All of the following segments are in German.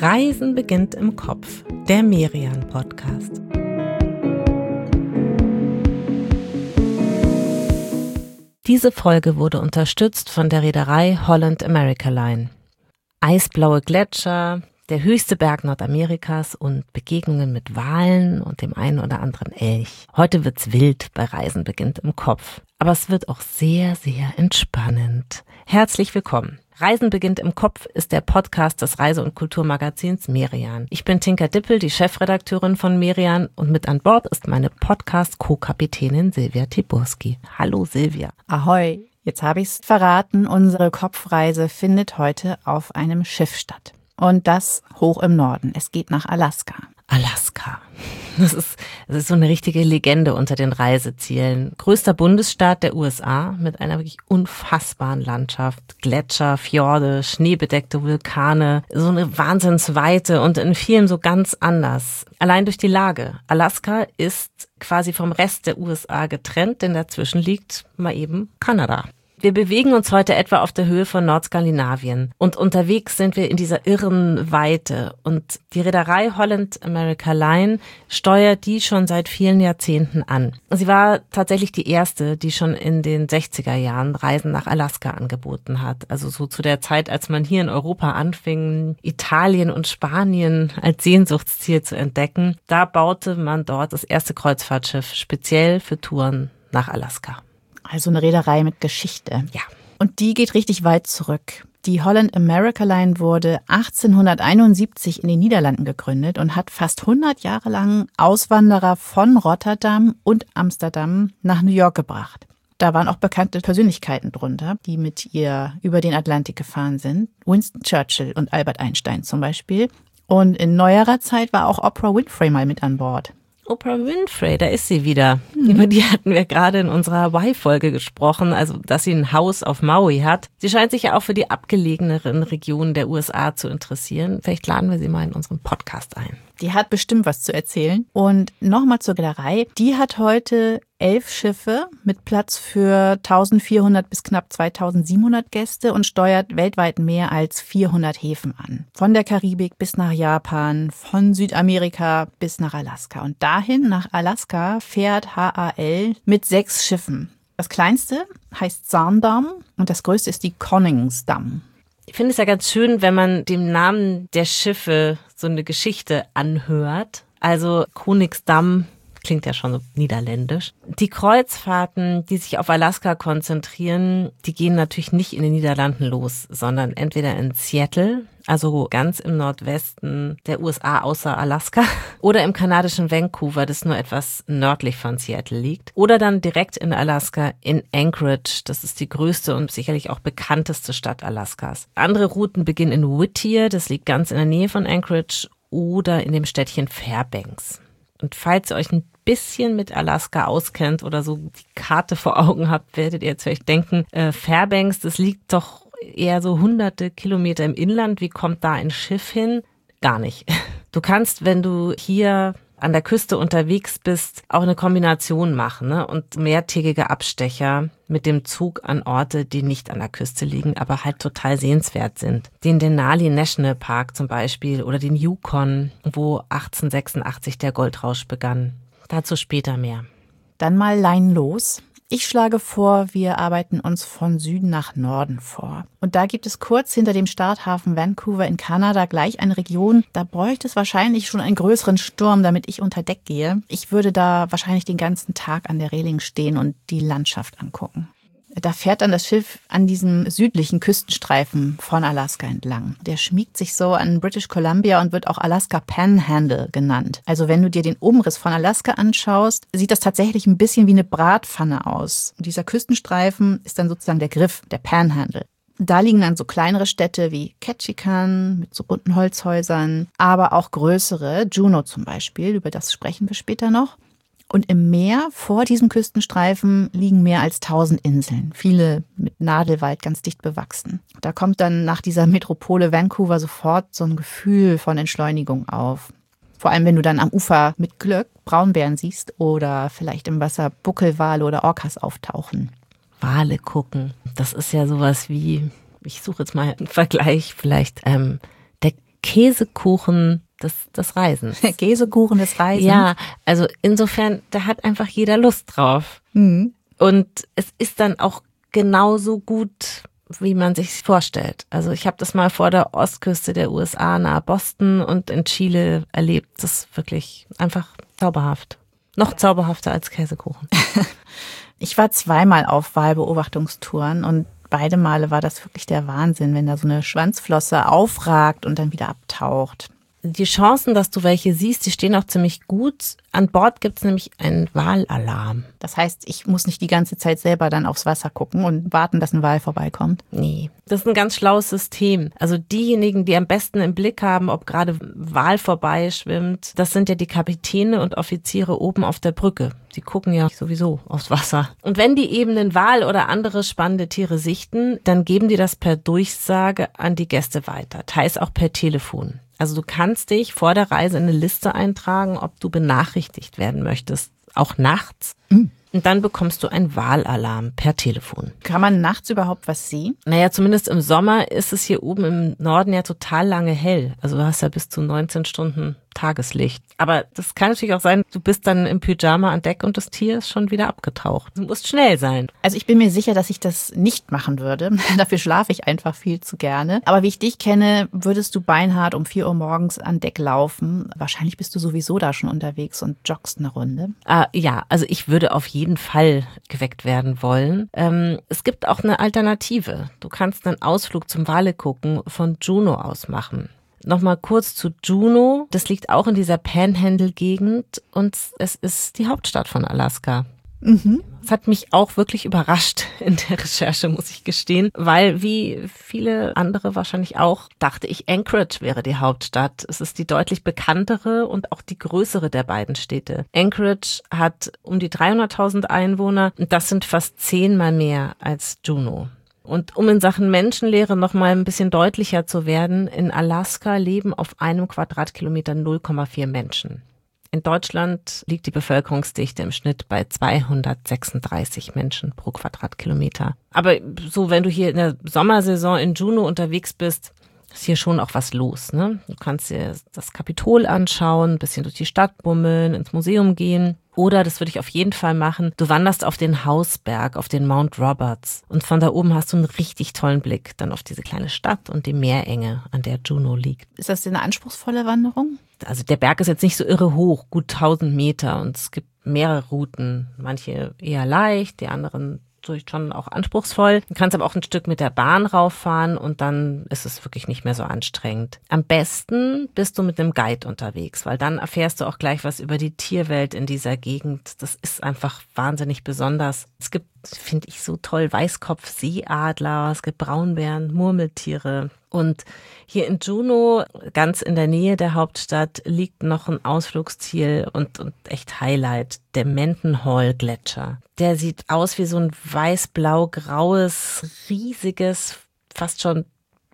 Reisen beginnt im Kopf, der Merian-Podcast. Diese Folge wurde unterstützt von der Reederei Holland America Line. Eisblaue Gletscher, der höchste Berg Nordamerikas und Begegnungen mit Walen und dem einen oder anderen Elch. Heute wird's wild bei Reisen beginnt im Kopf. Aber es wird auch sehr, sehr entspannend. Herzlich willkommen. Reisen beginnt im Kopf ist der Podcast des Reise- und Kulturmagazins Merian. Ich bin Tinka Dippel, die Chefredakteurin von Merian, und mit an Bord ist meine Podcast-Co-Kapitänin Silvia Tiburski. Hallo Silvia. Ahoi, jetzt habe ich es verraten, unsere Kopfreise findet heute auf einem Schiff statt. Und das hoch im Norden. Es geht nach Alaska. Alaska. Das ist so eine richtige Legende unter den Reisezielen. Größter Bundesstaat der USA mit einer wirklich unfassbaren Landschaft. Gletscher, Fjorde, schneebedeckte Vulkane, so eine Wahnsinnsweite und in vielem so ganz anders. Allein durch die Lage. Alaska ist quasi vom Rest der USA getrennt, denn dazwischen liegt mal eben Kanada. Wir bewegen uns heute etwa auf der Höhe von Nordskandinavien und unterwegs sind wir in dieser irren Weite. Und die Reederei Holland America Line steuert die schon seit vielen Jahrzehnten an. Sie war tatsächlich die erste, die schon in den 60er Jahren Reisen nach Alaska angeboten hat. Also so zu der Zeit, als man hier in Europa anfing, Italien und Spanien als Sehnsuchtsziel zu entdecken. Da baute man dort das erste Kreuzfahrtschiff speziell für Touren nach Alaska. Also eine Reederei mit Geschichte. Ja. Und die geht richtig weit zurück. Die Holland America Line wurde 1871 in den Niederlanden gegründet und hat fast 100 Jahre lang Auswanderer von Rotterdam und Amsterdam nach New York gebracht. Da waren auch bekannte Persönlichkeiten drunter, die mit ihr über den Atlantik gefahren sind. Winston Churchill und Albert Einstein zum Beispiel. Und in neuerer Zeit war auch Oprah Winfrey mal mit an Bord. Oprah Winfrey, da ist sie wieder. Über die hatten wir gerade in unserer Hawaii-Folge gesprochen, also dass sie ein Haus auf Maui hat. Sie scheint sich ja auch für die abgelegeneren Regionen der USA zu interessieren. Vielleicht laden wir sie mal in unseren Podcast ein. Die hat bestimmt was zu erzählen. Und nochmal zur Reederei. Die hat heute 11 Schiffe mit Platz für 1400 bis knapp 2700 Gäste und steuert weltweit mehr als 400 Häfen an. Von der Karibik bis nach Japan, von Südamerika bis nach Alaska. Und dahin nach Alaska fährt HAL mit 6 Schiffen. Das kleinste heißt Zaandam und das größte ist die Koningsdam. Ich finde es ja ganz schön, wenn man dem Namen der Schiffe so eine Geschichte anhört. Also Koningsdam klingt ja schon so niederländisch. Die Kreuzfahrten, die sich auf Alaska konzentrieren, die gehen natürlich nicht in den Niederlanden los, sondern entweder in Seattle, also ganz im Nordwesten der USA außer Alaska, oder im kanadischen Vancouver, das nur etwas nördlich von Seattle liegt, oder dann direkt in Alaska in Anchorage, das ist die größte und sicherlich auch bekannteste Stadt Alaskas. Andere Routen beginnen in Whittier, das liegt ganz in der Nähe von Anchorage, oder in dem Städtchen Fairbanks. Und falls ihr euch ein bisschen mit Alaska auskennt oder so die Karte vor Augen habt, werdet ihr jetzt vielleicht denken, Fairbanks, das liegt doch eher so hunderte Kilometer im Inland. Wie kommt da ein Schiff hin? Gar nicht. Du kannst, wenn du hier an der Küste unterwegs bist, auch eine Kombination machen, ne? Und mehrtägige Abstecher mit dem Zug an Orte, die nicht an der Küste liegen, aber halt total sehenswert sind. Den Denali National Park zum Beispiel oder den Yukon, wo 1886 der Goldrausch begann. Dazu später mehr. Dann mal leinenlos. Ich schlage vor, wir arbeiten uns von Süden nach Norden vor. Und da gibt es kurz hinter dem Starthafen Vancouver in Kanada gleich eine Region, da bräuchte es wahrscheinlich schon einen größeren Sturm, damit ich unter Deck gehe. Ich würde da wahrscheinlich den ganzen Tag an der Reling stehen und die Landschaft angucken. Da fährt dann das Schiff an diesem südlichen Küstenstreifen von Alaska entlang. Der schmiegt sich so an British Columbia und wird auch Alaska Panhandle genannt. Also wenn du dir den Umriss von Alaska anschaust, sieht das tatsächlich ein bisschen wie eine Bratpfanne aus. Und dieser Küstenstreifen ist dann sozusagen der Griff, der Panhandle. Da liegen dann so kleinere Städte wie Ketchikan mit so bunten Holzhäusern, aber auch größere, Juneau zum Beispiel, über das sprechen wir später noch. Und im Meer vor diesem Küstenstreifen liegen mehr als 1000 Inseln, viele mit Nadelwald ganz dicht bewachsen. Da kommt dann nach dieser Metropole Vancouver sofort so ein Gefühl von Entschleunigung auf. Vor allem, wenn du dann am Ufer mit Glück Braunbären siehst oder vielleicht im Wasser Buckelwale oder Orcas auftauchen. Wale gucken, das ist ja sowas wie, ich suche jetzt mal einen Vergleich, vielleicht der Käsekuchen des Reisens. Käsekuchen des Reisens? Ja, also insofern, da hat einfach jeder Lust drauf. Mhm. Und es ist dann auch genauso gut, wie man sich vorstellt. Also ich habe das mal vor der Ostküste der USA nahe Boston und in Chile erlebt. Das ist wirklich einfach zauberhaft. Noch zauberhafter als Käsekuchen. Ich war zweimal auf Walbeobachtungstouren und beide Male war das wirklich der Wahnsinn, wenn da so eine Schwanzflosse aufragt und dann wieder abtaucht. Die Chancen, dass du welche siehst, die stehen auch ziemlich gut. An Bord gibt's nämlich einen Walalarm. Das heißt, ich muss nicht die ganze Zeit selber dann aufs Wasser gucken und warten, dass ein Wal vorbeikommt. Nee, das ist ein ganz schlaues System. Also diejenigen, die am besten im Blick haben, ob gerade Wal vorbeischwimmt, das sind ja die Kapitäne und Offiziere oben auf der Brücke. Die gucken ja sowieso aufs Wasser. Und wenn die eben einen Wal oder andere spannende Tiere sichten, dann geben die das per Durchsage an die Gäste weiter. Teils auch per Telefon. Also du kannst dich vor der Reise in eine Liste eintragen, ob du benachrichtigt werden möchtest, auch nachts. Und dann bekommst du einen Walalarm per Telefon. Kann man nachts überhaupt was sehen? Naja, zumindest im Sommer ist es hier oben im Norden ja total lange hell. Also du hast ja bis zu 19 Stunden Tageslicht. Aber das kann natürlich auch sein, du bist dann im Pyjama an Deck und das Tier ist schon wieder abgetaucht. Du musst schnell sein. Also ich bin mir sicher, dass ich das nicht machen würde. Dafür schlafe ich einfach viel zu gerne. Aber wie ich dich kenne, würdest du beinhart um 4 Uhr morgens an Deck laufen. Wahrscheinlich bist du sowieso da schon unterwegs und joggst eine Runde. Ja, also ich würde auf jeden Fall geweckt werden wollen. Es gibt auch eine Alternative. Du kannst einen Ausflug zum Wale gucken von Juneau aus machen. Nochmal kurz zu Juneau. Das liegt auch in dieser Panhandle-Gegend und es ist die Hauptstadt von Alaska. Das hat mich auch wirklich überrascht in der Recherche, muss ich gestehen, weil wie viele andere wahrscheinlich auch, dachte ich, Anchorage wäre die Hauptstadt. Es ist die deutlich bekanntere und auch die größere der beiden Städte. Anchorage hat um die 300.000 Einwohner und das sind fast 10-mal mehr als Juneau. Und um in Sachen Menschenlehre noch mal ein bisschen deutlicher zu werden, in Alaska leben auf einem Quadratkilometer 0,4 Menschen. In Deutschland liegt die Bevölkerungsdichte im Schnitt bei 236 Menschen pro Quadratkilometer. Aber so, wenn du hier in der Sommersaison in Juneau unterwegs bist, ist hier schon auch was los, ne? Du kannst dir das Kapitol anschauen, ein bisschen durch die Stadt bummeln, ins Museum gehen. Oder, das würde ich auf jeden Fall machen, du wanderst auf den Hausberg, auf den Mount Roberts. Und von da oben hast du einen richtig tollen Blick dann auf diese kleine Stadt und die Meerenge, an der Juneau liegt. Ist das eine anspruchsvolle Wanderung? Also der Berg ist jetzt nicht so irre hoch, gut 1000 Meter. Und es gibt mehrere Routen, manche eher leicht, die anderen schon auch anspruchsvoll. Du kannst aber auch ein Stück mit der Bahn rauffahren und dann ist es wirklich nicht mehr so anstrengend. Am besten bist du mit einem Guide unterwegs, weil dann erfährst du auch gleich was über die Tierwelt in dieser Gegend. Das ist einfach wahnsinnig besonders. Es gibt, finde ich, so toll, Weißkopf-Seeadler, es gibt Braunbären, Murmeltiere. Und hier in Juneau, ganz in der Nähe der Hauptstadt, liegt noch ein Ausflugsziel und echt Highlight, der Mendenhall-Gletscher. Der sieht aus wie so ein weiß-blau-graues, riesiges, fast schon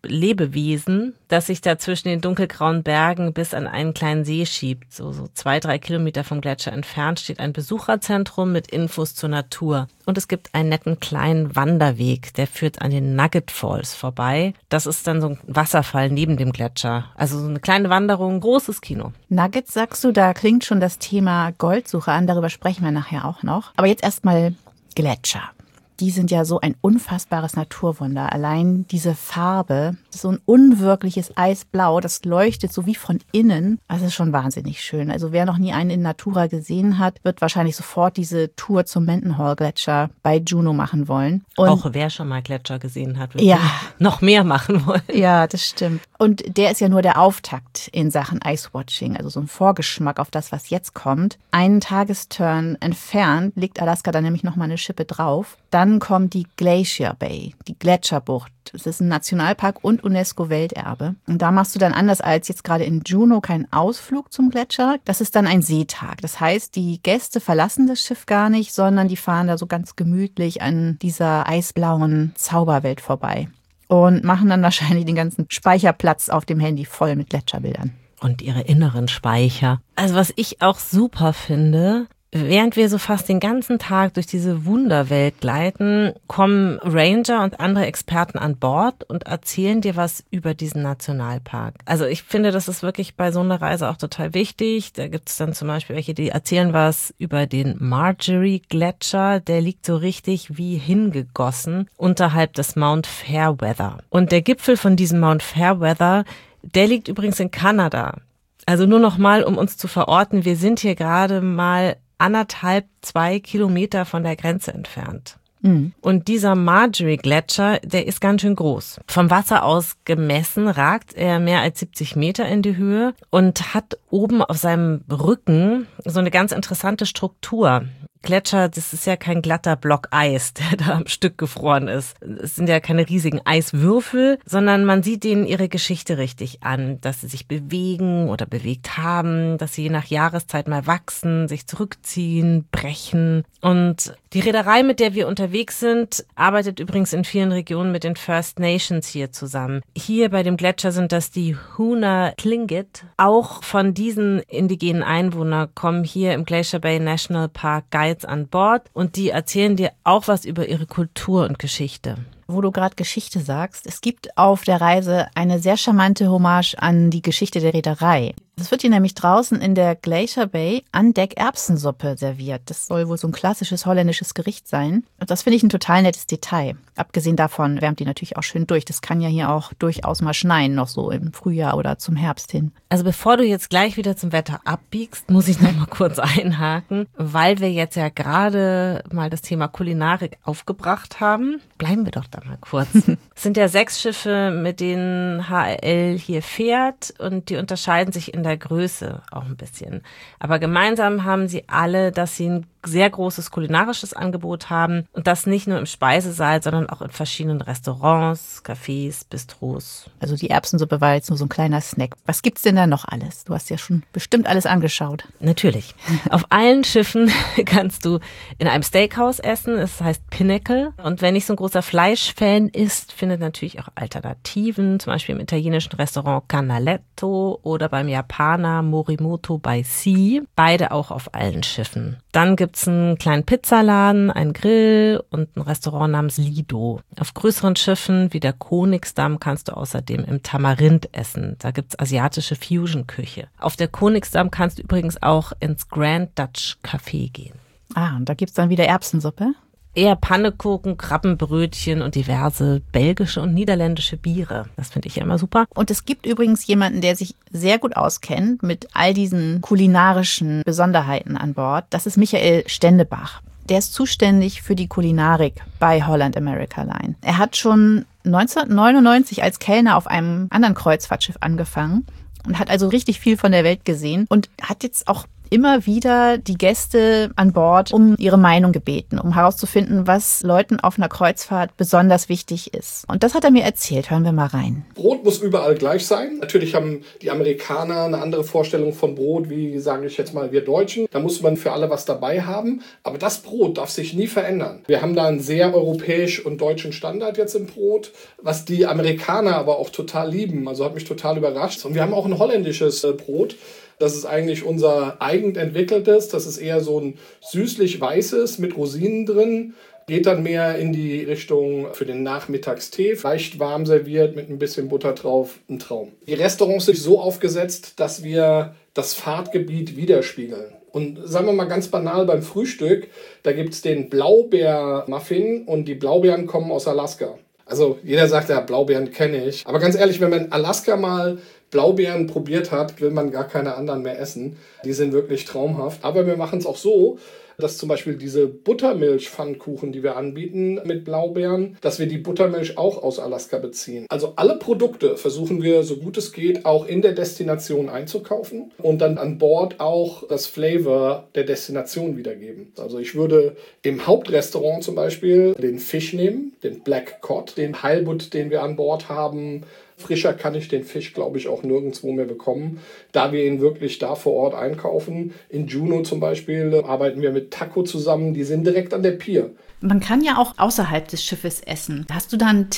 Lebewesen, das sich da zwischen den dunkelgrauen Bergen bis an einen kleinen See schiebt. So 2-3 Kilometer vom Gletscher entfernt steht ein Besucherzentrum mit Infos zur Natur. Und es gibt einen netten kleinen Wanderweg, der führt an den Nugget Falls vorbei. Das ist dann so ein Wasserfall neben dem Gletscher. Also so eine kleine Wanderung, großes Kino. Nugget, sagst du, da klingt schon das Thema Goldsuche an. Darüber sprechen wir nachher auch noch. Aber jetzt erstmal Gletscher. Die sind ja so ein unfassbares Naturwunder. Allein diese Farbe, so ein unwirkliches Eisblau, das leuchtet so wie von innen. Das ist schon wahnsinnig schön. Also wer noch nie einen in Natura gesehen hat, wird wahrscheinlich sofort diese Tour zum Mendenhall-Gletscher bei Juneau machen wollen. Und auch wer schon mal Gletscher gesehen hat, wird noch mehr machen wollen. Ja, das stimmt. Und der ist ja nur der Auftakt in Sachen Icewatching, also so ein Vorgeschmack auf das, was jetzt kommt. Einen Tagesturn entfernt liegt Alaska dann nämlich noch mal eine Schippe drauf. Dann kommt die Glacier Bay, die Gletscherbucht. Das ist ein Nationalpark und UNESCO-Welterbe. Und da machst du dann anders als jetzt gerade in Juneau keinen Ausflug zum Gletscher. Das ist dann ein Seetag. Das heißt, die Gäste verlassen das Schiff gar nicht, sondern die fahren da so ganz gemütlich an dieser eisblauen Zauberwelt vorbei. Und machen dann wahrscheinlich den ganzen Speicherplatz auf dem Handy voll mit Gletscherbildern. Und ihre inneren Speicher. Also was ich auch super finde, Während wir so fast den ganzen Tag durch diese Wunderwelt gleiten, kommen Ranger und andere Experten an Bord und erzählen dir was über diesen Nationalpark. Also ich finde, das ist wirklich bei so einer Reise auch total wichtig. Da gibt es dann zum Beispiel welche, die erzählen was über den Margerie-Gletscher. Der liegt so richtig wie hingegossen unterhalb des Mount Fairweather. Und der Gipfel von diesem Mount Fairweather, der liegt übrigens in Kanada. Also nur noch mal, um uns zu verorten, wir sind hier gerade mal 1,5–2 Kilometer von der Grenze entfernt. Und dieser Margerie-Gletscher, der ist ganz schön groß. Vom Wasser aus gemessen ragt er mehr als 70 Meter in die Höhe und hat oben auf seinem Rücken so eine ganz interessante Struktur. Gletscher, das ist ja kein glatter Block Eis, der da am Stück gefroren ist. Es sind ja keine riesigen Eiswürfel, sondern man sieht denen ihre Geschichte richtig an, dass sie sich bewegen oder bewegt haben, dass sie je nach Jahreszeit mal wachsen, sich zurückziehen, brechen. Und die Reederei, mit der wir unterwegs sind, arbeitet übrigens in vielen Regionen mit den First Nations hier zusammen. Hier bei dem Gletscher sind das die Hoona Tlingit. Auch von diesen indigenen Einwohnern kommen hier im Glacier Bay National Park Guides an Bord und die erzählen dir auch was über ihre Kultur und Geschichte. Wo du gerade Geschichte sagst, es gibt auf der Reise eine sehr charmante Hommage an die Geschichte der Reederei. Es wird hier nämlich draußen in der Glacier Bay an Deck Erbsensuppe serviert. Das soll wohl so ein klassisches holländisches Gericht sein. Und das finde ich ein total nettes Detail. Abgesehen davon wärmt die natürlich auch schön durch. Das kann ja hier auch durchaus mal schneien, noch so im Frühjahr oder zum Herbst hin. Also bevor du jetzt gleich wieder zum Wetter abbiegst, muss ich noch mal kurz einhaken, weil wir jetzt ja gerade mal das Thema Kulinarik aufgebracht haben. Bleiben wir doch da mal kurz. Es sind ja 6 Schiffe, mit denen HRL hier fährt und die unterscheiden sich in der Größe auch ein bisschen. Aber gemeinsam haben sie alle, dass sie ein sehr großes kulinarisches Angebot haben und das nicht nur im Speisesaal, sondern auch in verschiedenen Restaurants, Cafés, Bistros. Also die Erbsensuppe war jetzt nur so ein kleiner Snack. Was gibt's denn da noch alles? Du hast ja schon bestimmt alles angeschaut. Natürlich. Auf allen Schiffen kannst du in einem Steakhouse essen. Es heißt Pinnacle. Und wenn nicht so ein großer Fleischfan ist, findet natürlich auch Alternativen, zum Beispiel im italienischen Restaurant Canaletto oder beim Japaner Morimoto by Sea. Beide auch auf allen Schiffen. Dann gibt's einen kleinen Pizzaladen, einen Grill und ein Restaurant namens Lido. Auf größeren Schiffen wie der Koningsdamm kannst du außerdem im Tamarind essen. Da gibt's asiatische Fusion-Küche. Auf der Koningsdamm kannst du übrigens auch ins Grand Dutch Café gehen. Ah, und da gibt's dann wieder Erbsensuppe? Eher Pannekuchen, Krabbenbrötchen und diverse belgische und niederländische Biere. Das finde ich ja immer super. Und es gibt übrigens jemanden, der sich sehr gut auskennt mit all diesen kulinarischen Besonderheiten an Bord. Das ist Michael Stendebach. Der ist zuständig für die Kulinarik bei Holland America Line. Er hat schon 1999 als Kellner auf einem anderen Kreuzfahrtschiff angefangen und hat also richtig viel von der Welt gesehen und hat jetzt auch immer wieder die Gäste an Bord um ihre Meinung gebeten, um herauszufinden, was Leuten auf einer Kreuzfahrt besonders wichtig ist. Und das hat er mir erzählt. Hören wir mal rein. Brot muss überall gleich sein. Natürlich haben die Amerikaner eine andere Vorstellung von Brot, wie sage ich jetzt mal wir Deutschen. Da muss man für alle was dabei haben. Aber das Brot darf sich nie verändern. Wir haben da einen sehr europäisch und deutschen Standard jetzt im Brot, was die Amerikaner aber auch total lieben. Also hat mich total überrascht. Und wir haben auch ein holländisches Brot. Das ist eigentlich unser eigen entwickeltes. Das ist eher so ein süßlich-weißes mit Rosinen drin. Geht dann mehr in die Richtung für den Nachmittagstee. Leicht warm serviert mit ein bisschen Butter drauf. Ein Traum. Die Restaurants sind so aufgesetzt, dass wir das Fahrtgebiet widerspiegeln. Und sagen wir mal ganz banal beim Frühstück, da gibt es den Blaubeer-Muffin und die Blaubeeren kommen aus Alaska. Also jeder sagt ja, Blaubeeren kenne ich. Aber ganz ehrlich, wenn man in Alaska mal Blaubeeren probiert hat, will man gar keine anderen mehr essen. Die sind wirklich traumhaft. Aber wir machen es auch so, dass zum Beispiel diese Buttermilch-Pfannkuchen, die wir anbieten mit Blaubeeren, dass wir die Buttermilch auch aus Alaska beziehen. Also alle Produkte versuchen wir, so gut es geht, auch in der Destination einzukaufen und dann an Bord auch das Flavor der Destination wiedergeben. Also ich würde im Hauptrestaurant zum Beispiel den Fisch nehmen, den Black Cod, den Halibut, den wir an Bord haben. Frischer kann ich den Fisch, glaube ich, auch nirgendwo mehr bekommen, da wir ihn wirklich da vor Ort einkaufen. In Juneau zum Beispiel arbeiten wir mit Taco zusammen, die sind direkt an der Pier. Man kann ja auch außerhalb des Schiffes essen. Hast du da einen Tipp?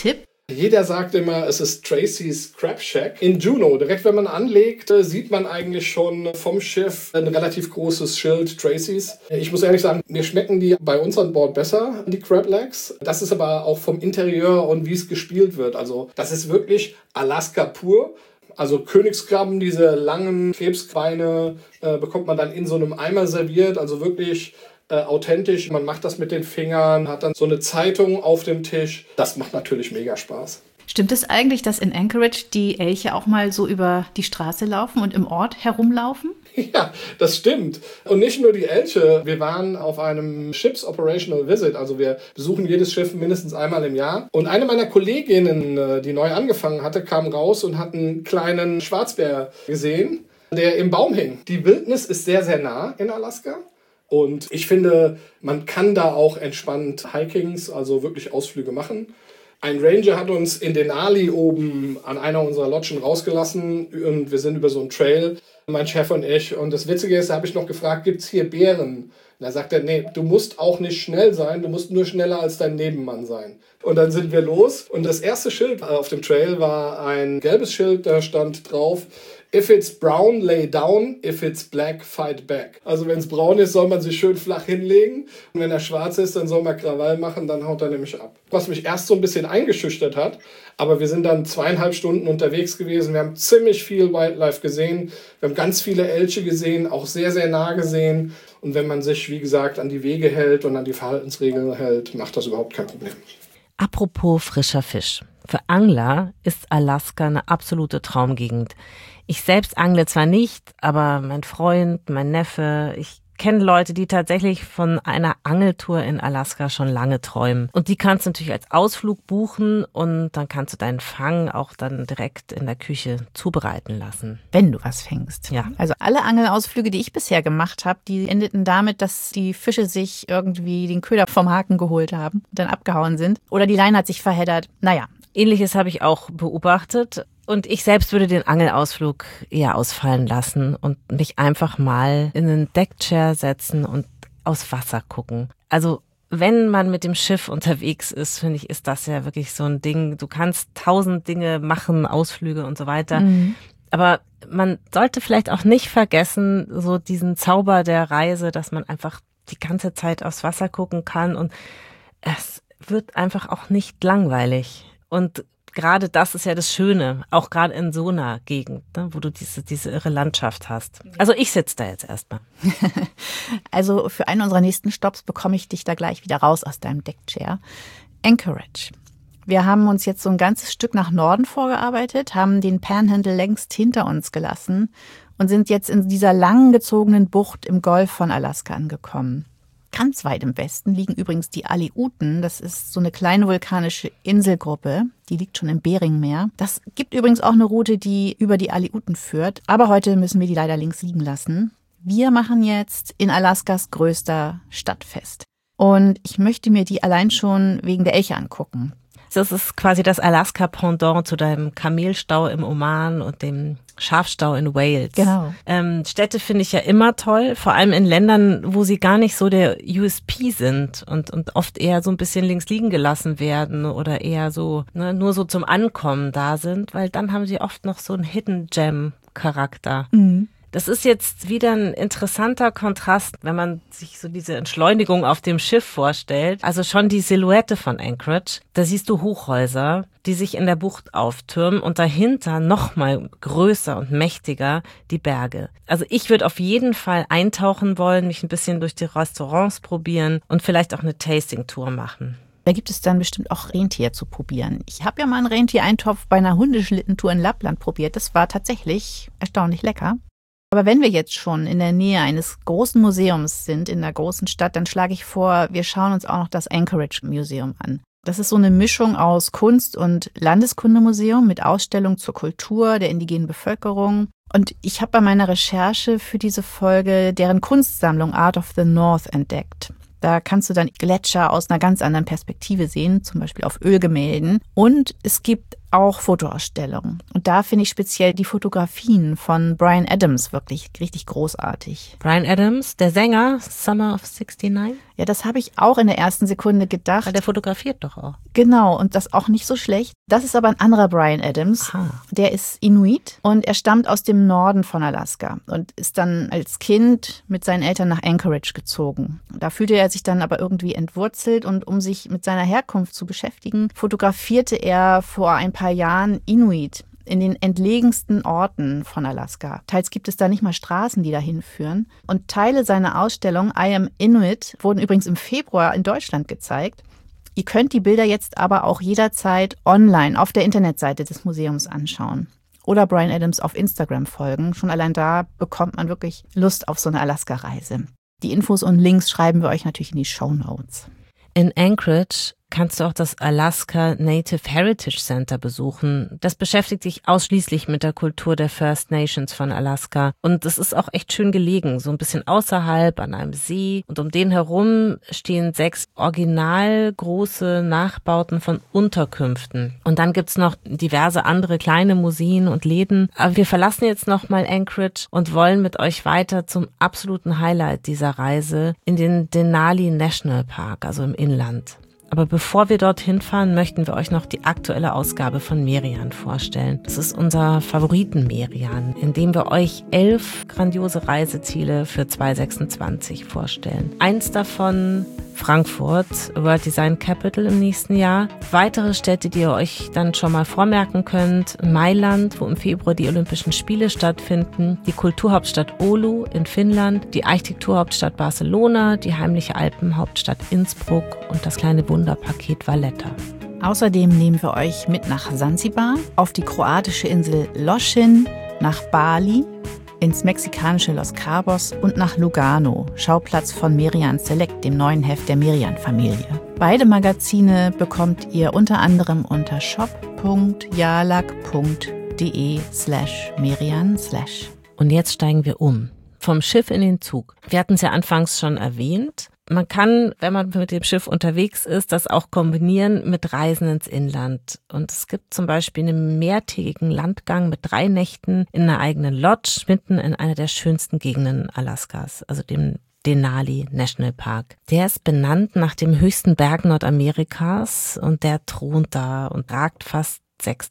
Jeder sagt immer, es ist Tracy's Crab Shack. In Juneau, direkt wenn man anlegt, sieht man eigentlich schon vom Schiff ein relativ großes Schild Tracy's. Ich muss ehrlich sagen, mir schmecken die bei uns an Bord besser, die Crab Legs. Das ist aber auch vom Interieur und wie es gespielt wird. Also das ist wirklich Alaska pur. Also Königskrabben, diese langen Krebsbeine, bekommt man dann in so einem Eimer serviert. Also wirklich authentisch. Man macht das mit den Fingern, hat dann so eine Zeitung auf dem Tisch. Das macht natürlich mega Spaß. Stimmt es eigentlich, dass in Anchorage die Elche auch mal so über die Straße laufen und im Ort herumlaufen? Ja, das stimmt. Und nicht nur die Elche. Wir waren auf einem Ships Operational Visit. Also wir besuchen jedes Schiff mindestens einmal im Jahr. Und eine meiner Kolleginnen, die neu angefangen hatte, kam raus und hat einen kleinen Schwarzbär gesehen, der im Baum hing. Die Wildnis ist sehr, sehr nah in Alaska. Und ich finde, man kann da auch entspannt Hikings, also wirklich Ausflüge machen. Ein Ranger hat uns in Denali oben an einer unserer Lodgen rausgelassen und wir sind über so einen Trail, mein Chef und ich. Und das Witzige ist, da habe ich noch gefragt, gibt es hier Bären? Und da sagt er, nee, du musst auch nicht schnell sein, du musst nur schneller als dein Nebenmann sein. Und dann sind wir los und das erste Schild auf dem Trail war ein gelbes Schild, da stand drauf, If it's brown, lay down. If it's black, fight back. Also wenn es braun ist, soll man sich schön flach hinlegen. Und wenn er schwarz ist, dann soll man Krawall machen, dann haut er nämlich ab. Was mich erst so ein bisschen eingeschüchtert hat, aber wir sind dann 2,5 Stunden unterwegs gewesen. Wir haben ziemlich viel Wildlife gesehen. Wir haben ganz viele Elche gesehen, auch sehr, sehr nah gesehen. Und wenn man sich, wie gesagt, an die Wege hält und an die Verhaltensregeln hält, macht das überhaupt kein Problem. Apropos frischer Fisch. Für Angler ist Alaska eine absolute Traumgegend. Ich selbst angle zwar nicht, aber mein Freund, mein Neffe, ich kenne Leute, die tatsächlich von einer Angeltour in Alaska schon lange träumen. Und die kannst du natürlich als Ausflug buchen und dann kannst du deinen Fang auch dann direkt in der Küche zubereiten lassen. Wenn du was fängst. Ja. Also alle Angelausflüge, die ich bisher gemacht habe, die endeten damit, dass die Fische sich irgendwie den Köder vom Haken geholt haben und dann abgehauen sind. Oder die Leine hat sich verheddert. Naja. Ähnliches habe ich auch beobachtet. Und ich selbst würde den Angelausflug eher ausfallen lassen und mich einfach mal in einen Deckchair setzen und aufs Wasser gucken. Also wenn man mit dem Schiff unterwegs ist, finde ich, ist das ja wirklich so ein Ding. Du kannst 1000 Dinge machen, Ausflüge und so weiter. Mhm. Aber man sollte vielleicht auch nicht vergessen, so diesen Zauber der Reise, dass man einfach die ganze Zeit aufs Wasser gucken kann und es wird einfach auch nicht langweilig. Und gerade das ist ja das Schöne, auch gerade in so einer Gegend, ne, wo du diese irre Landschaft hast. Also ich sitze da jetzt erstmal. Also für einen unserer nächsten Stopps bekomme ich dich da gleich wieder raus aus deinem Deckchair. Anchorage. Wir haben uns jetzt so ein ganzes Stück nach Norden vorgearbeitet, haben den Panhandle längst hinter uns gelassen und sind jetzt in dieser lang gezogenen Bucht im Golf von Alaska angekommen. Ganz weit im Westen liegen übrigens die Aleuten. Das ist so eine kleine vulkanische Inselgruppe. Die liegt schon im Beringmeer. Das gibt übrigens auch eine Route, die über die Aleuten führt. Aber heute müssen wir die leider links liegen lassen. Wir machen jetzt in Alaskas größter Stadt fest. Und ich möchte mir die allein schon wegen der Elche angucken. Das ist quasi das Alaska-Pendant zu deinem Kamelstau im Oman und dem Schafstau in Wales. Genau. Städte finde ich ja immer toll, vor allem in Ländern, wo sie gar nicht so der USP sind und oft eher so ein bisschen links liegen gelassen werden oder eher so nur so zum Ankommen da sind, weil dann haben sie oft noch so einen Hidden Gem-Charakter. Mhm. Das ist jetzt wieder ein interessanter Kontrast, wenn man sich so diese Entschleunigung auf dem Schiff vorstellt. Also schon die Silhouette von Anchorage. Da siehst du Hochhäuser, die sich in der Bucht auftürmen und dahinter noch mal größer und mächtiger die Berge. Also ich würde auf jeden Fall eintauchen wollen, mich ein bisschen durch die Restaurants probieren und vielleicht auch eine Tasting-Tour machen. Da gibt es dann bestimmt auch Rentier zu probieren. Ich habe ja mal einen Rentiereintopf bei einer Hundeschlittentour in Lappland probiert. Das war tatsächlich erstaunlich lecker. Aber wenn wir jetzt schon in der Nähe eines großen Museums sind, in einer großen Stadt, dann schlage ich vor, wir schauen uns auch noch das Anchorage Museum an. Das ist so eine Mischung aus Kunst- und Landeskundemuseum mit Ausstellungen zur Kultur der indigenen Bevölkerung. Und ich habe bei meiner Recherche für diese Folge deren Kunstsammlung Art of the North entdeckt. Da kannst du dann Gletscher aus einer ganz anderen Perspektive sehen, zum Beispiel auf Ölgemälden. Und es gibt auch Fotoausstellungen. Und da finde ich speziell die Fotografien von Bryan Adams wirklich richtig großartig. Bryan Adams, der Sänger, Summer of 69? Ja, das habe ich auch in der ersten Sekunde gedacht. Weil der fotografiert doch auch. Genau, und das auch nicht so schlecht. Das ist aber ein anderer Bryan Adams. Aha. Der ist Inuit und er stammt aus dem Norden von Alaska und ist dann als Kind mit seinen Eltern nach Anchorage gezogen. Da fühlte er sich dann aber irgendwie entwurzelt und um sich mit seiner Herkunft zu beschäftigen, fotografierte er vor ein paar Jahren Inuit in den entlegensten Orten von Alaska. Teils gibt es da nicht mal Straßen, die dahin führen. Und Teile seiner Ausstellung I Am Inuit wurden übrigens im Februar in Deutschland gezeigt. Ihr könnt die Bilder jetzt aber auch jederzeit online auf der Internetseite des Museums anschauen. Oder Bryan Adams auf Instagram folgen. Schon allein da bekommt man wirklich Lust auf so eine Alaska-Reise. Die Infos und Links schreiben wir euch natürlich in die Shownotes. In Anchorage kannst du auch das Alaska Native Heritage Center besuchen. Das beschäftigt sich ausschließlich mit der Kultur der First Nations von Alaska. Und es ist auch echt schön gelegen, so ein bisschen außerhalb an einem See. Und um den herum stehen 6 original große Nachbauten von Unterkünften. Und dann gibt's noch diverse andere kleine Museen und Läden. Aber wir verlassen jetzt nochmal Anchorage und wollen mit euch weiter zum absoluten Highlight dieser Reise in den Denali National Park, also im Inland. Aber bevor wir dorthin fahren, möchten wir euch noch die aktuelle Ausgabe von Merian vorstellen. Das ist unser Favoriten-Merian, in dem wir euch 11 grandiose Reiseziele für 2026 vorstellen. Eins davon Frankfurt, World Design Capital im nächsten Jahr. Weitere Städte, die ihr euch dann schon mal vormerken könnt. Mailand, wo im Februar die Olympischen Spiele stattfinden. Die Kulturhauptstadt Oulu in Finnland. Die Architekturhauptstadt Barcelona. Die heimliche Alpenhauptstadt Innsbruck. Und das kleine Wunderpaket Valletta. Außerdem nehmen wir euch mit nach Sansibar, auf die kroatische Insel Lošinj, nach Bali, ins mexikanische Los Cabos und nach Lugano, Schauplatz von Merian Select, dem neuen Heft der Merian-Familie. Beide Magazine bekommt ihr unter anderem unter shop.jalak.de/Merian/. Und jetzt steigen wir um. Vom Schiff in den Zug. Wir hatten es ja anfangs schon erwähnt. Man kann, wenn man mit dem Schiff unterwegs ist, das auch kombinieren mit Reisen ins Inland. Und es gibt zum Beispiel einen mehrtägigen Landgang mit 3 Nächten in einer eigenen Lodge, mitten in einer der schönsten Gegenden Alaskas, also dem Denali National Park. Der ist benannt nach dem höchsten Berg Nordamerikas und der thront da und ragt fast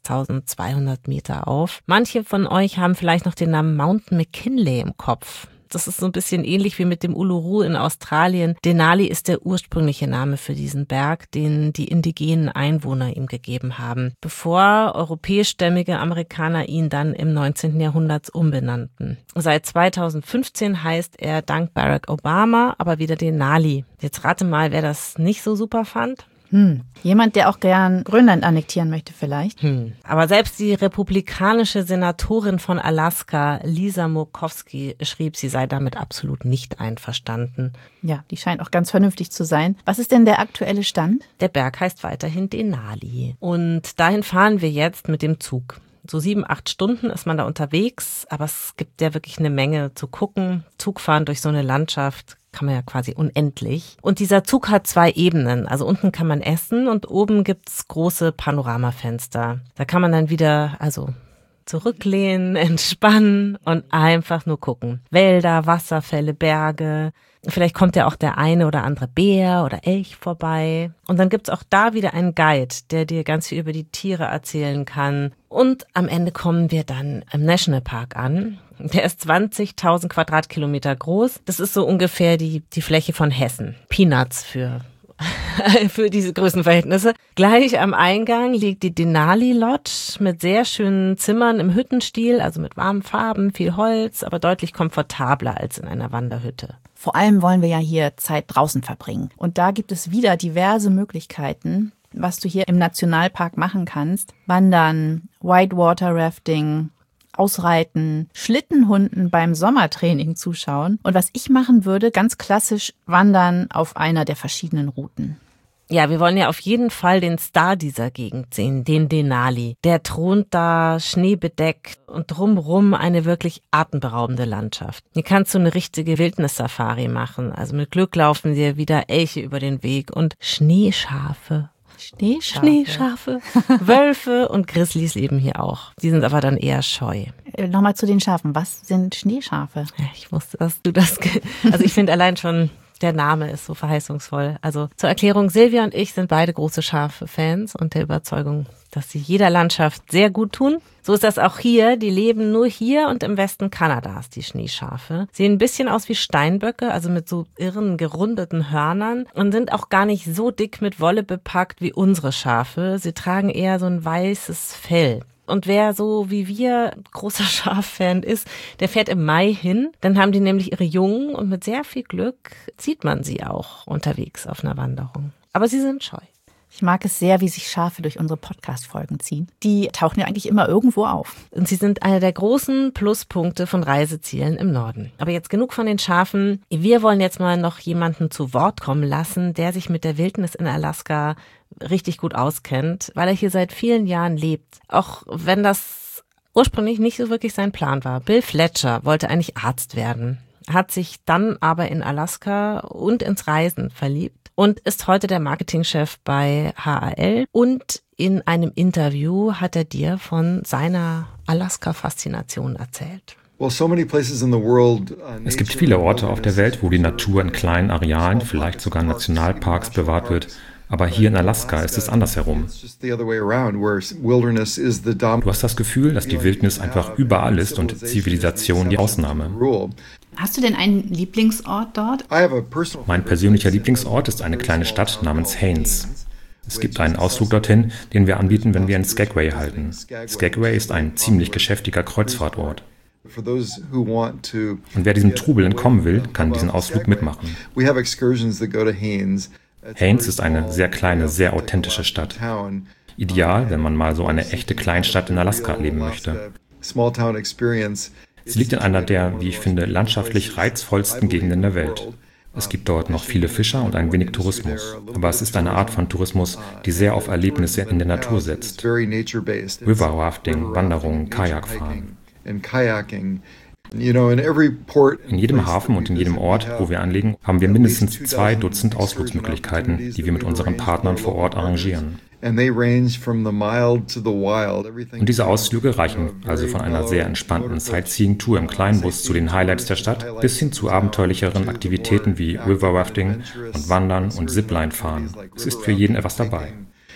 6.200 Meter auf. Manche von euch haben vielleicht noch den Namen Mountain McKinley im Kopf. Das ist so ein bisschen ähnlich wie mit dem Uluru in Australien. Denali ist der ursprüngliche Name für diesen Berg, den die indigenen Einwohner ihm gegeben haben, bevor europäischstämmige Amerikaner ihn dann im 19. Jahrhundert umbenannten. Seit 2015 heißt er dank Barack Obama aber wieder Denali. Jetzt rate mal, wer das nicht so super fand. Jemand, der auch gern Grönland annektieren möchte vielleicht. Aber selbst die republikanische Senatorin von Alaska, Lisa Murkowski, schrieb, sie sei damit absolut nicht einverstanden. Ja, die scheint auch ganz vernünftig zu sein. Was ist denn der aktuelle Stand? Der Berg heißt weiterhin Denali. Und dahin fahren wir jetzt mit dem Zug. So 7-8 Stunden ist man da unterwegs, aber es gibt ja wirklich eine Menge zu gucken. Zugfahren durch so eine Landschaft kann man ja quasi unendlich. Und dieser Zug hat 2 Ebenen. Also unten kann man essen und oben gibt's große Panoramafenster. Da kann man dann wieder zurücklehnen, entspannen und einfach nur gucken. Wälder, Wasserfälle, Berge. Vielleicht kommt ja auch der eine oder andere Bär oder Elch vorbei. Und dann gibt's auch da wieder einen Guide, der dir ganz viel über die Tiere erzählen kann. Und am Ende kommen wir dann im Nationalpark an. Der ist 20.000 Quadratkilometer groß. Das ist so ungefähr die Fläche von Hessen. Peanuts für diese Größenverhältnisse. Gleich am Eingang liegt die Denali Lodge mit sehr schönen Zimmern im Hüttenstil, also mit warmen Farben, viel Holz, aber deutlich komfortabler als in einer Wanderhütte. Vor allem wollen wir ja hier Zeit draußen verbringen. Und da gibt es wieder diverse Möglichkeiten, was du hier im Nationalpark machen kannst. Wandern, Whitewater Rafting, Ausreiten, Schlittenhunden beim Sommertraining zuschauen. Und was ich machen würde, ganz klassisch wandern auf einer der verschiedenen Routen. Ja, wir wollen ja auf jeden Fall den Star dieser Gegend sehen, den Denali. Der thront da, schneebedeckt und drumrum eine wirklich atemberaubende Landschaft. Hier kannst du eine richtige Wildnis-Safari machen. Also mit Glück laufen dir wieder Elche über den Weg und Schneeschafe. Schneeschafe. Wölfe und Grizzlies leben hier auch. Die sind aber dann eher scheu. Nochmal zu den Schafen. Was sind Schneeschafe? Ja, ich wusste, dass du das... Also ich finde allein schon... Der Name ist so verheißungsvoll. Also zur Erklärung, Silvia und ich sind beide große Schafe-Fans und der Überzeugung, dass sie jeder Landschaft sehr gut tun. So ist das auch hier. Die leben nur hier und im Westen Kanadas, die Schneeschafe. Sehen ein bisschen aus wie Steinböcke, also mit so irren, gerundeten Hörnern und sind auch gar nicht so dick mit Wolle bepackt wie unsere Schafe. Sie tragen eher so ein weißes Fell. Und wer so wie wir großer Schaffan ist, der fährt im Mai hin. Dann haben die nämlich ihre Jungen und mit sehr viel Glück sieht man sie auch unterwegs auf einer Wanderung. Aber sie sind scheu. Ich mag es sehr, wie sich Schafe durch unsere Podcast-Folgen ziehen. Die tauchen ja eigentlich immer irgendwo auf. Und sie sind einer der großen Pluspunkte von Reisezielen im Norden. Aber jetzt genug von den Schafen. Wir wollen jetzt mal noch jemanden zu Wort kommen lassen, der sich mit der Wildnis in Alaska richtig gut auskennt, weil er hier seit vielen Jahren lebt. Auch wenn das ursprünglich nicht so wirklich sein Plan war. Bill Fletcher wollte eigentlich Arzt werden, hat sich dann aber in Alaska und ins Reisen verliebt und ist heute der Marketingchef bei HAL. Und in einem Interview hat er dir von seiner Alaska-Faszination erzählt. Es gibt viele Orte auf der Welt, wo die Natur in kleinen Arealen, vielleicht sogar in Nationalparks, bewahrt wird. Aber hier in Alaska ist es andersherum. Du hast das Gefühl, dass die Wildnis einfach überall ist und Zivilisation die Ausnahme. Hast du denn einen Lieblingsort dort? Mein persönlicher Lieblingsort ist eine kleine Stadt namens Haines. Es gibt einen Ausflug dorthin, den wir anbieten, wenn wir in Skagway halten. Skagway ist ein ziemlich geschäftiger Kreuzfahrtort. Und wer diesem Trubel entkommen will, kann diesen Ausflug mitmachen. Haines ist eine sehr kleine, sehr authentische Stadt. Ideal, wenn man mal so eine echte Kleinstadt in Alaska erleben möchte. Sie liegt in einer der, wie ich finde, landschaftlich reizvollsten Gegenden der Welt. Es gibt dort noch viele Fischer und ein wenig Tourismus. Aber es ist eine Art von Tourismus, die sehr auf Erlebnisse in der Natur setzt. River Rafting, Wanderungen, Kajakfahren. In jedem Hafen und in jedem Ort, wo wir anlegen, haben wir mindestens 2 Dutzend Ausflugsmöglichkeiten, die wir mit unseren Partnern vor Ort arrangieren. Und diese Ausflüge reichen also von einer sehr entspannten Sightseeing-Tour im kleinen Bus zu den Highlights der Stadt bis hin zu abenteuerlicheren Aktivitäten wie River Rafting und Wandern und Zipline-Fahren. Es ist für jeden etwas dabei.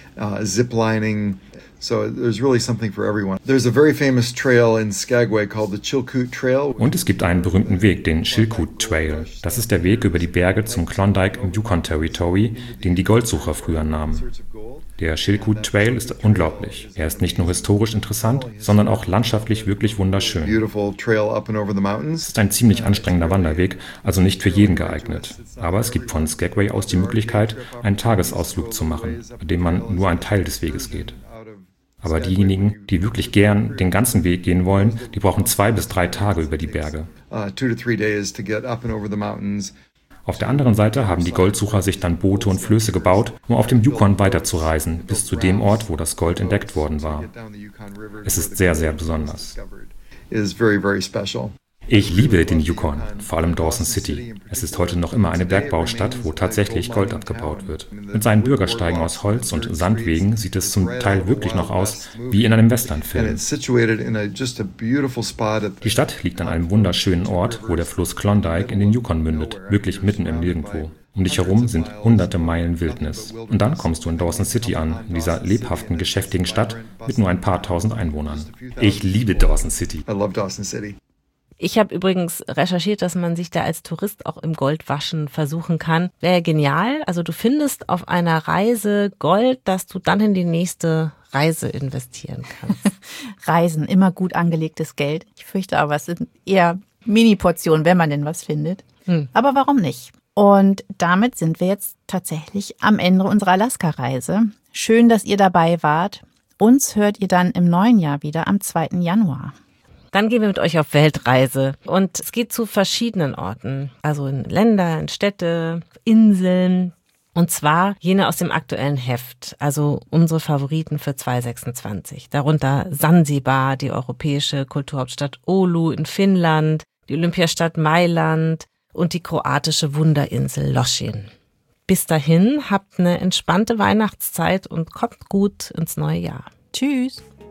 So there's really something for everyone. There's a very famous trail in Skagway called the Chilkoot Trail. Und es gibt einen berühmten Weg, den Chilkoot Trail. Das ist der Weg über die Berge zum Klondike im Yukon Territory, den die Goldsucher früher nahmen. Der Chilkoot Trail ist unglaublich. Er ist nicht nur historisch interessant, sondern auch landschaftlich wirklich wunderschön. Es ist ein ziemlich anstrengender Wanderweg, also nicht für jeden geeignet. Aber es gibt von Skagway aus die Möglichkeit, einen Tagesausflug zu machen, bei dem man nur einen Teil des Weges geht. Aber diejenigen, die wirklich gern den ganzen Weg gehen wollen, die brauchen 2 bis 3 Tage über die Berge. Auf der anderen Seite haben die Goldsucher sich dann Boote und Flöße gebaut, um auf dem Yukon weiterzureisen, bis zu dem Ort, wo das Gold entdeckt worden war. Es ist sehr, sehr besonders. Ich liebe den Yukon, vor allem Dawson City. Es ist heute noch immer eine Bergbaustadt, wo tatsächlich Gold abgebaut wird. Mit seinen Bürgersteigen aus Holz und Sandwegen sieht es zum Teil wirklich noch aus wie in einem Westernfilm. Die Stadt liegt an einem wunderschönen Ort, wo der Fluss Klondike in den Yukon mündet, wirklich mitten im Nirgendwo. Um dich herum sind hunderte Meilen Wildnis. Und dann kommst du in Dawson City an, in dieser lebhaften, geschäftigen Stadt mit nur ein paar tausend Einwohnern. Ich liebe Dawson City. Ich habe übrigens recherchiert, dass man sich da als Tourist auch im Goldwaschen versuchen kann. Wäre genial. Also du findest auf einer Reise Gold, das du dann in die nächste Reise investieren kannst. Reisen, immer gut angelegtes Geld. Ich fürchte aber, es sind eher Mini-Portionen, wenn man denn was findet. Aber warum nicht? Und damit sind wir jetzt tatsächlich am Ende unserer Alaska-Reise. Schön, dass ihr dabei wart. Uns hört ihr dann im neuen Jahr wieder am 2. Januar. Dann gehen wir mit euch auf Weltreise und es geht zu verschiedenen Orten, also in Länder, in Städte, Inseln und zwar jene aus dem aktuellen Heft, also unsere Favoriten für 2026. Darunter Sansibar, die europäische Kulturhauptstadt Oulu in Finnland, die Olympiastadt Mailand und die kroatische Wunderinsel Lošinj. Bis dahin, habt eine entspannte Weihnachtszeit und kommt gut ins neue Jahr. Tschüss.